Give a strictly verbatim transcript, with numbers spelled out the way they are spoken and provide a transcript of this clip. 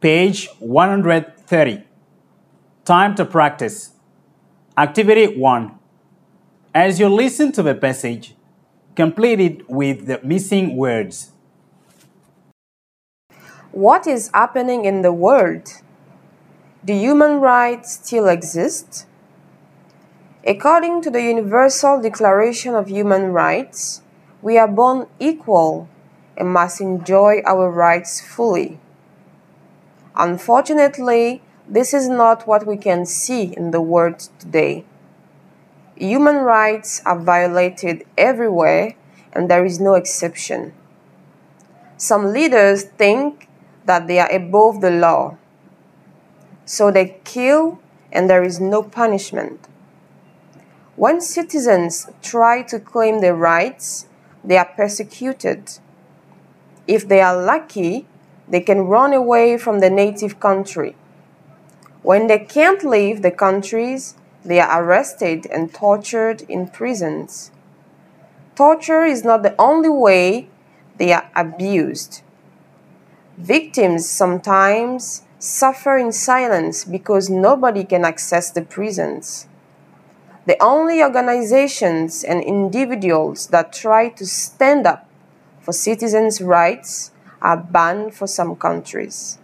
Page one hundred thirty. Time to practice. Activity one. As you listen to the passage, complete it with the missing words. What is happening in the world? Do human rights still exist? According to the Universal Declaration of Human Rights, we are born equal and must enjoy our rights fully. Unfortunately, this is not what we can see in the world today. Human rights are violated everywhere, and there is no exception. Some leaders think that they are above the law, so they kill and there is no punishment. When citizens try to claim their rights, they are persecuted. If they are lucky, they can run away from the native country. When they can't leave the countries, they are arrested and tortured in prisons. Torture is not the only way they are abused. Victims sometimes suffer in silence because nobody can access the prisons. The only organizations and individuals that try to stand up for citizens' rights are banned for some countries.